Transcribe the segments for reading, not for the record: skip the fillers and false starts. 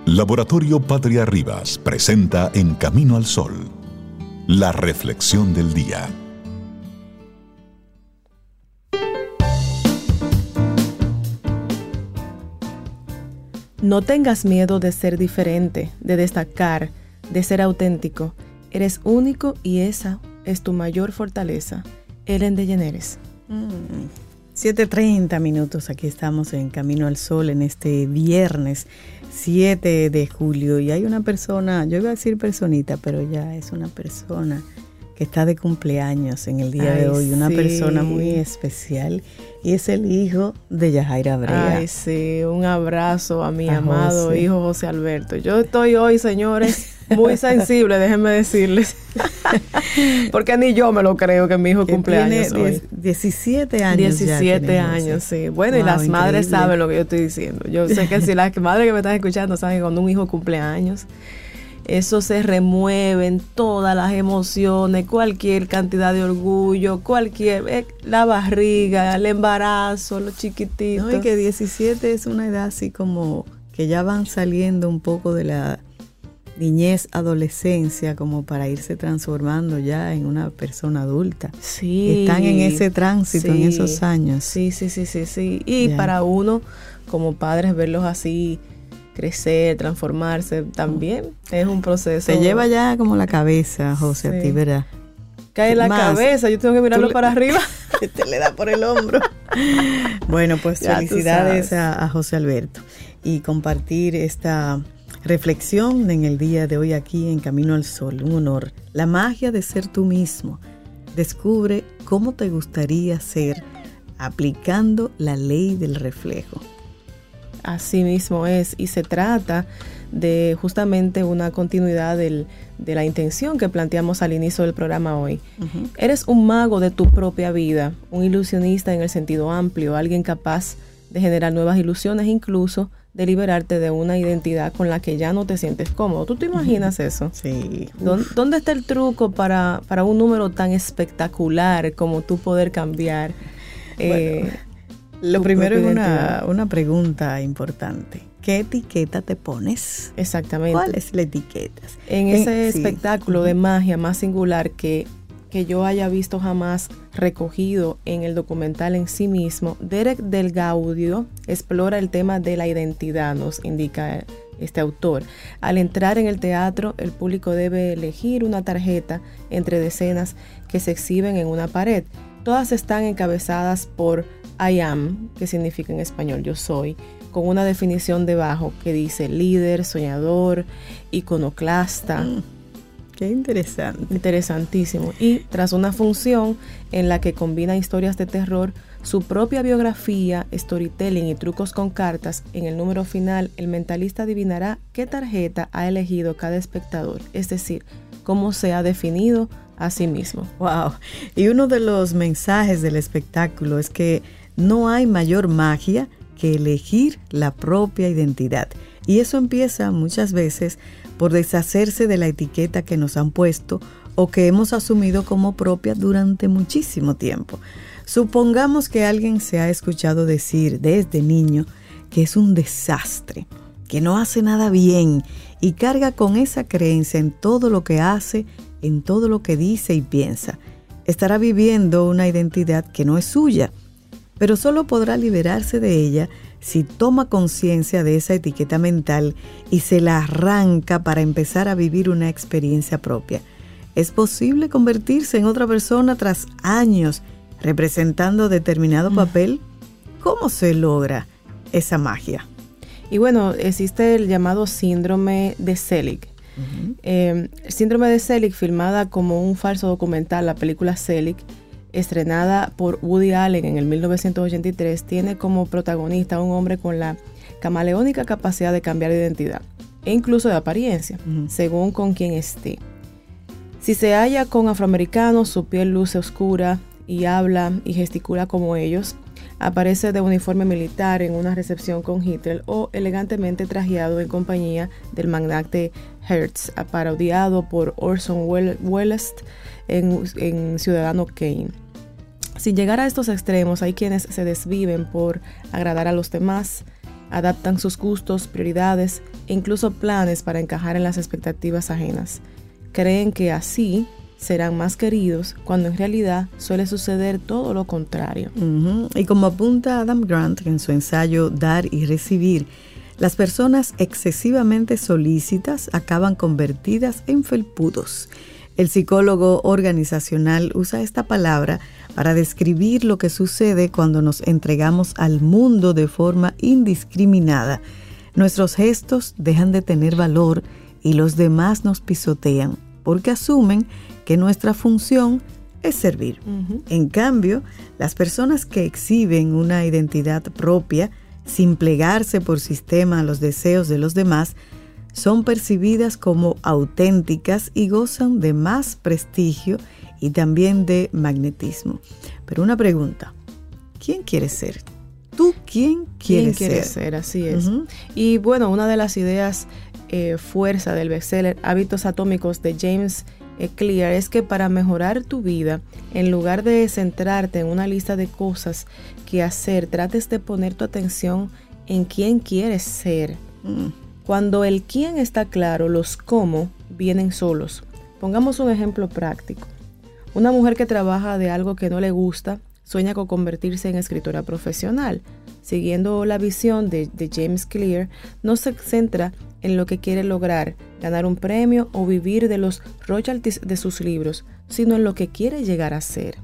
Laboratorio Patria Rivas presenta En Camino al Sol, la reflexión del día. No tengas miedo de ser diferente, de destacar, de ser auténtico. Eres único y esa es tu mayor fortaleza. Ellen DeGeneres. 7:30 minutos, aquí estamos en Camino al Sol en este viernes 7 de julio y hay una persona, yo iba a decir personita, pero ya es una persona que está de cumpleaños en el día de hoy, una persona muy especial y es el hijo de Yajaira Brea. Ay, sí, un abrazo a mi amado hijo José Alberto. Yo estoy hoy, señores, muy sensible, déjenme decirles, porque ni yo me lo creo que mi hijo cumpleaños tiene 17 años. 17 años, sí. Bueno, wow, y las increíble. Madres saben lo que yo estoy diciendo. Yo sé que si las madres que me están escuchando saben que cuando un hijo cumpleaños, eso se remueven todas las emociones, cualquier cantidad de orgullo, la barriga, el embarazo, los chiquititos. No, y que 17 es una edad así como que ya van saliendo un poco de la niñez, adolescencia, como para irse transformando ya en una persona adulta. Sí. Están en ese tránsito, sí, en esos años. Sí. Y ya, para uno, como padres, verlos así crecer, transformarse, también es un proceso. Te lleva ya como la cabeza, José, sí. A ti, ¿verdad? Cae la cabeza, yo tengo que mirarlo para arriba. Te le da por el hombro. Bueno, pues ya felicidades a José Alberto y compartir esta reflexión en el día de hoy aquí en Camino al Sol. Un honor. La magia de ser tú mismo. Descubre cómo te gustaría ser aplicando la ley del reflejo. Así mismo es, y se trata de justamente una continuidad de la intención que planteamos al inicio del programa hoy. Uh-huh. Eres un mago de tu propia vida, un ilusionista en el sentido amplio, alguien capaz de generar nuevas ilusiones, incluso de liberarte de una identidad con la que ya no te sientes cómodo. ¿Tú te imaginas eso? Sí. ¿Dónde está el truco para un número tan espectacular como tú poder cambiar? Bueno, lo primero es una pregunta importante. ¿Qué etiqueta te pones? Exactamente. ¿Cuál es la etiqueta? En ese espectáculo de magia más singular que yo haya visto jamás recogido en el documental en sí mismo, Derek Del Gaudio explora el tema de la identidad, nos indica este autor. Al entrar en el teatro, el público debe elegir una tarjeta entre decenas que se exhiben en una pared. Todas están encabezadas por I am, que significa en español yo soy, con una definición debajo que dice líder, soñador, iconoclasta. Qué interesante. Interesantísimo. Y tras una función en la que combina historias de terror, su propia biografía, storytelling y trucos con cartas, en el número final el mentalista adivinará qué tarjeta ha elegido cada espectador, es decir, cómo se ha definido a sí mismo. Wow. Y uno de los mensajes del espectáculo es que no hay mayor magia que elegir la propia identidad. Y eso empieza muchas veces por deshacerse de la etiqueta que nos han puesto o que hemos asumido como propia durante muchísimo tiempo. Supongamos que alguien se ha escuchado decir desde niño que es un desastre, que no hace nada bien y carga con esa creencia en todo lo que hace, en todo lo que dice y piensa. Estará viviendo una identidad que no es suya, pero solo podrá liberarse de ella si toma conciencia de esa etiqueta mental y se la arranca para empezar a vivir una experiencia propia. ¿Es posible convertirse en otra persona tras años representando determinado papel? ¿Cómo se logra esa magia? Y bueno, existe el llamado síndrome de Selig. Uh-huh. El síndrome de Selig, filmada como un falso documental, la película Selig, estrenada por Woody Allen en el 1983, tiene como protagonista a un hombre con la camaleónica capacidad de cambiar de identidad e incluso de apariencia, según con quien esté. Si se halla con afroamericanos, su piel luce oscura y habla y gesticula como ellos. Aparece de uniforme militar en una recepción con Hitler o elegantemente trajeado en compañía del magnate Hertz, parodiado por Orson Welles en Ciudadano Kane. Sin llegar a estos extremos, hay quienes se desviven por agradar a los demás, adaptan sus gustos, prioridades e incluso planes para encajar en las expectativas ajenas. Creen que así serán más queridos, cuando en realidad suele suceder todo lo contrario. Y como apunta Adam Grant en su ensayo Dar y Recibir, las personas excesivamente solícitas acaban convertidas en felpudos. El psicólogo organizacional usa esta palabra para describir lo que sucede cuando nos entregamos al mundo de forma indiscriminada. Nuestros gestos dejan de tener valor y los demás nos pisotean, porque asumen que nuestra función es servir. En cambio, las personas que exhiben una identidad propia, sin plegarse por sistema a los deseos de los demás, son percibidas como auténticas y gozan de más prestigio y también de magnetismo. Pero una pregunta, ¿quién quieres ser? ¿Tú quién quieres ser? Así es. Y bueno, una de las ideas fuerza del bestseller Hábitos Atómicos de James Clear es que para mejorar tu vida, en lugar de centrarte en una lista de cosas que hacer, trates de poner tu atención en quién quieres ser. Cuando el quién está claro, los cómo vienen solos. Pongamos un ejemplo práctico. Una mujer que trabaja de algo que no le gusta sueña con convertirse en escritora profesional. Siguiendo la visión de James Clear, no se centra en lo que quiere lograr, ganar un premio o vivir de los royalties de sus libros, sino en lo que quiere llegar a ser.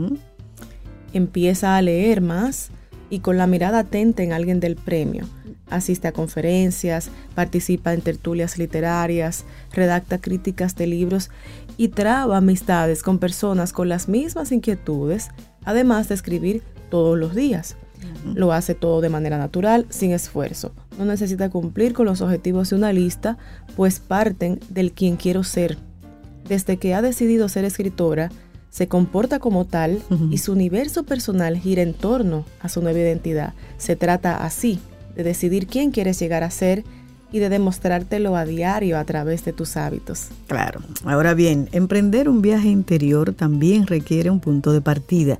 Empieza a leer más y con la mirada atenta en alguien del premio. Asiste a conferencias, participa en tertulias literarias, redacta críticas de libros y traba amistades con personas con las mismas inquietudes, además de escribir todos los días. Lo hace todo de manera natural, sin esfuerzo. No necesita cumplir con los objetivos de una lista, pues parten del quien quiero ser. Desde que ha decidido ser escritora, se comporta como tal y su universo personal gira en torno a su nueva identidad. Se trata así, de decidir quién quieres llegar a ser y de demostrártelo a diario a través de tus hábitos. Claro. Ahora bien, emprender un viaje interior también requiere un punto de partida.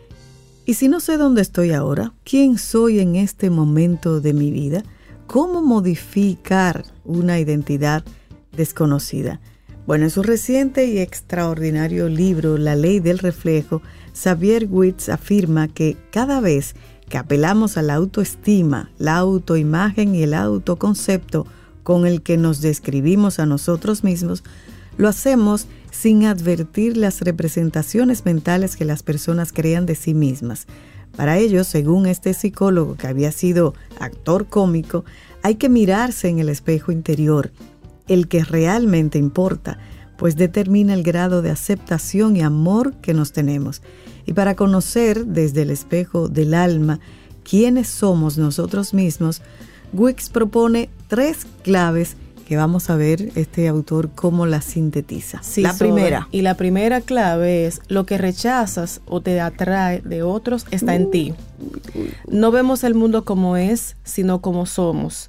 Y si no sé dónde estoy ahora, ¿quién soy en este momento de mi vida? ¿Cómo modificar una identidad desconocida? Bueno, en su reciente y extraordinario libro La Ley del Reflejo, Xavier Witz afirma que cada vez que apelamos a la autoestima, la autoimagen y el autoconcepto con el que nos describimos a nosotros mismos, lo hacemos sin advertir las representaciones mentales que las personas crean de sí mismas. Para ello, según este psicólogo que había sido actor cómico, hay que mirarse en el espejo interior, el que realmente importa, pues determina el grado de aceptación y amor que nos tenemos. Y para conocer desde el espejo del alma quiénes somos nosotros mismos, Wicks propone 3 claves que vamos a ver este autor cómo las sintetiza. Sí, la primera. Y la primera clave es: lo que rechazas o te atrae de otros está en ti. No vemos el mundo como es, sino como somos.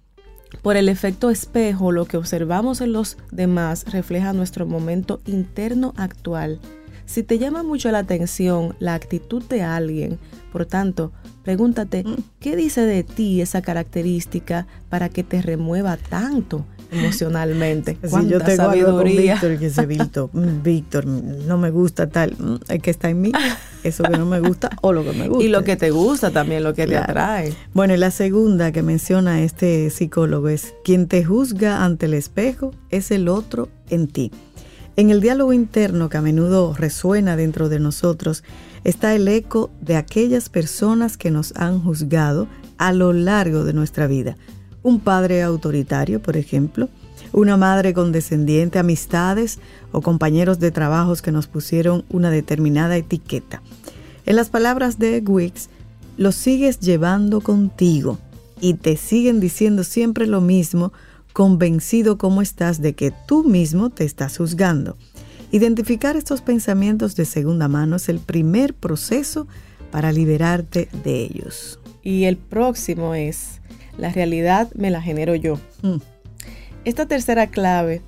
Por el efecto espejo, lo que observamos en los demás refleja nuestro momento interno actual. Si te llama mucho la atención la actitud de alguien, por tanto, pregúntate, ¿qué dice de ti esa característica para que te remueva tanto emocionalmente? Si yo tengo algo con Víctor, que dice Víctor, no me gusta tal, es que está en mí, eso que no me gusta o lo que me gusta. Y lo que te gusta también, lo que te atrae. Bueno, y la segunda que menciona este psicólogo es: quien te juzga ante el espejo es el otro en ti. En el diálogo interno que a menudo resuena dentro de nosotros está el eco de aquellas personas que nos han juzgado a lo largo de nuestra vida. Un padre autoritario, por ejemplo, una madre condescendiente, amistades o compañeros de trabajos que nos pusieron una determinada etiqueta. En las palabras de Wicks, lo sigues llevando contigo y te siguen diciendo siempre lo mismo, convencido como estás de que tú mismo te estás juzgando. Identificar estos pensamientos de segunda mano es el primer proceso para liberarte de ellos. Y el próximo es: la realidad me la genero yo. Esta tercera clave,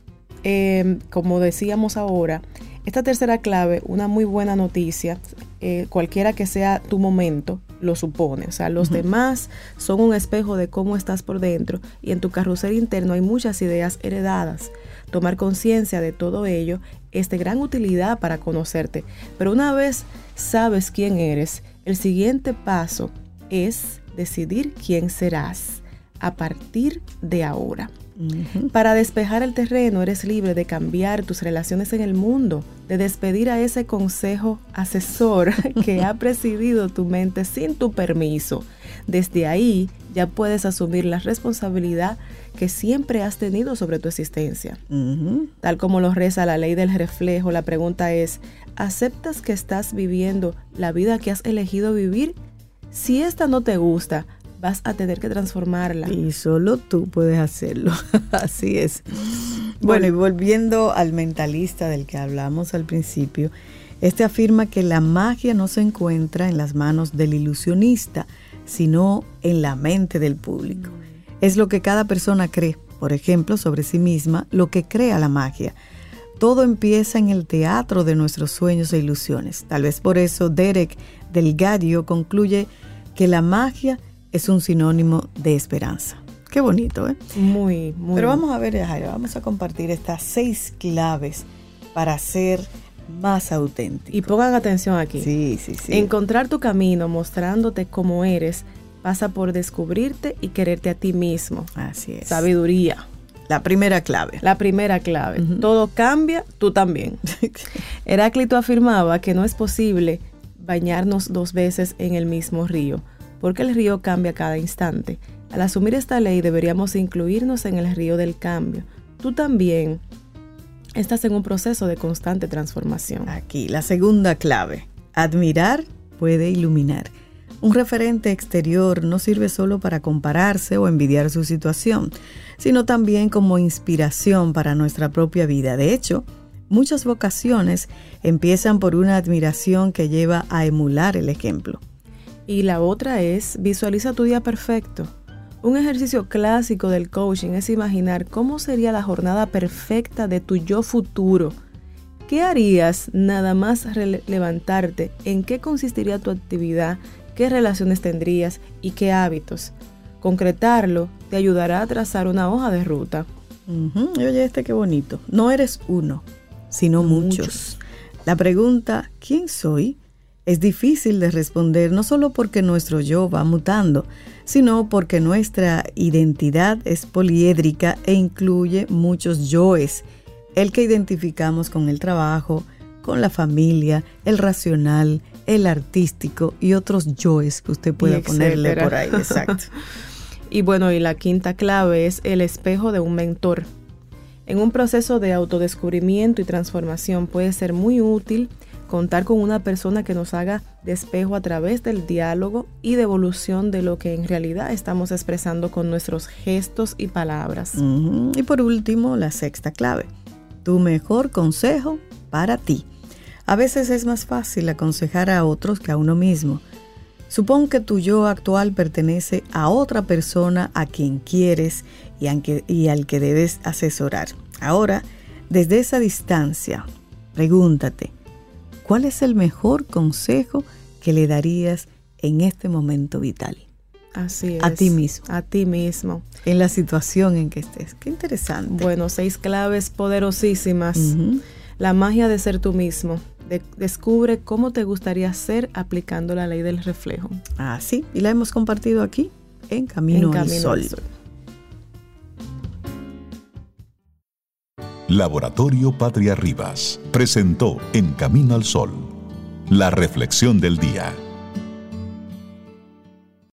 como decíamos ahora, esta tercera clave, una muy buena noticia, cualquiera que sea tu momento, lo supone. O sea, los demás son un espejo de cómo estás por dentro y en tu carrusel interno hay muchas ideas heredadas. Tomar conciencia de todo ello es de gran utilidad para conocerte. Pero una vez sabes quién eres, el siguiente paso es decidir quién serás a partir de ahora. Para despejar el terreno, eres libre de cambiar tus relaciones en el mundo, de despedir a ese consejo asesor que ha presidido tu mente sin tu permiso. Desde ahí ya puedes asumir la responsabilidad que siempre has tenido sobre tu existencia. Tal como lo reza la ley del reflejo, la pregunta es, ¿aceptas que estás viviendo la vida que has elegido vivir? Si esta no te gusta, vas a tener que transformarla. Y solo tú puedes hacerlo. Así es. Bueno, y volviendo al mentalista del que hablamos al principio, este afirma que la magia no se encuentra en las manos del ilusionista, sino en la mente del público. Es lo que cada persona cree, por ejemplo, sobre sí misma, lo que crea la magia. Todo empieza en el teatro de nuestros sueños e ilusiones. Tal vez por eso Derek Delgadio concluye que la magia es un sinónimo de esperanza. Qué bonito, ¿eh? Muy. Pero vamos a ver, Jairo, vamos a compartir estas 6 claves para ser más auténtico. Y pongan atención aquí. Sí. Encontrar tu camino mostrándote como eres pasa por descubrirte y quererte a ti mismo. Así es. Sabiduría. La primera clave. Todo cambia, tú también. Heráclito afirmaba que no es posible bañarnos 2 veces en el mismo río, porque el río cambia cada instante. Al asumir esta ley deberíamos incluirnos en el río del cambio. Tú también estás en un proceso de constante transformación. Aquí, la segunda clave. Admirar puede iluminar. Un referente exterior no sirve solo para compararse o envidiar su situación, sino también como inspiración para nuestra propia vida. De hecho, muchas vocaciones empiezan por una admiración que lleva a emular el ejemplo. Y la otra es, visualiza tu día perfecto. Un ejercicio clásico del coaching es imaginar cómo sería la jornada perfecta de tu yo futuro. ¿Qué harías nada más levantarte? ¿En qué consistiría tu actividad? ¿Qué relaciones tendrías? ¿Y qué hábitos? Concretarlo te ayudará a trazar una hoja de ruta. Oye, qué bonito. No eres uno, sino muchos. La pregunta, ¿quién soy?, es difícil de responder, no solo porque nuestro yo va mutando, sino porque nuestra identidad es poliédrica e incluye muchos yoes. El que identificamos con el trabajo, con la familia, el racional, el artístico y otros yoes que usted pueda ponerle por ahí. Exacto. Y bueno, y la quinta clave es el espejo de un mentor. En un proceso de autodescubrimiento y transformación puede ser muy útil contar con una persona que nos haga de espejo a través del diálogo y devolución de lo que en realidad estamos expresando con nuestros gestos y palabras. Y por último, la sexta clave. Tu mejor consejo para ti. A veces es más fácil aconsejar a otros que a uno mismo. Supón que tu yo actual pertenece a otra persona a quien quieres y al que debes asesorar. Ahora, desde esa distancia, pregúntate, ¿cuál es el mejor consejo que le darías en este momento vital? Así es. A ti mismo. A ti mismo. En la situación en que estés. Qué interesante. Bueno, 6 claves poderosísimas. La magia de ser tú mismo. Descubre cómo te gustaría ser aplicando la ley del reflejo. Sí. Y la hemos compartido aquí en Camino al Sol. Laboratorio Patria Rivas presentó En Camino al Sol, la reflexión del día.